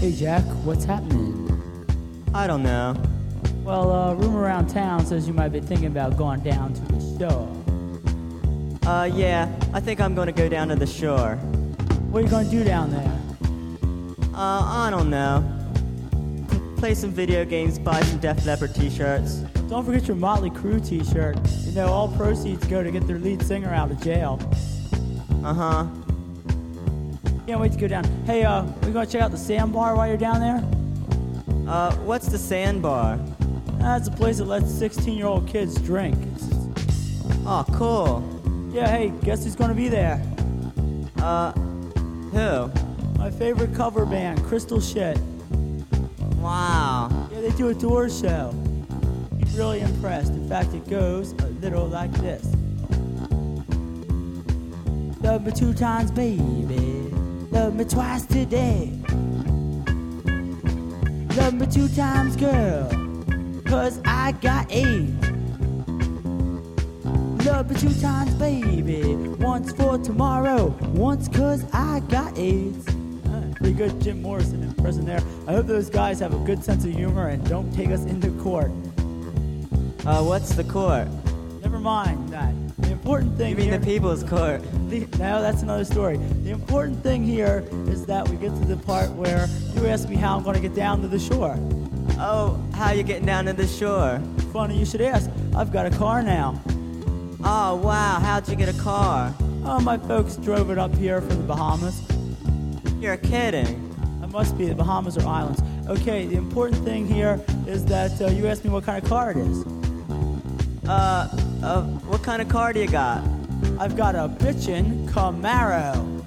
Hey Jack, what's happening? I don't know. Well, rumor around town says you might be thinking about going down to the shore. Yeah, I think I'm gonna go down to the shore. What are you gonna do down there? I don't know. Play some video games, buy some Def Leppard t-shirts. Don't forget your Motley Crue t-shirt. You know, all proceeds go to get their lead singer out of jail. Uh-huh. Can't wait to go down. Hey, we gonna check out the Sandbar while you're down there? What's the Sandbar? That's a place that lets 16-year-old kids drink. Oh, cool. Yeah, hey, guess who's gonna be there? Who? My favorite cover band, Crystal Shit. Wow. Yeah, they do a tour show. You'd be really impressed. In fact, it goes a little like this. Love me 2 times, baby. Love me twice today. Love me 2 times, girl. 'Cause I got AIDS. Love me 2 times, baby. Once for tomorrow. Once 'cause I got AIDS. Pretty good Jim Morrison impression there. I hope those guys have a good sense of humor and don't take us into court. What's the court? Never mind that. The important thing You mean here, the People's Court? No, that's another story. The important thing here is that we get to the part where you ask me how I'm going to get down to the shore. Oh, how you getting down to the shore? Funny you should ask. I've got a car now. Oh, wow, how'd you get a car? Oh, my folks drove it up here from the Bahamas. You're kidding. It must be the Bahamas or islands. Okay, the important thing here is that you asked me what kind of car it is. What kind of car do you got? I've got a bitchin' Camaro.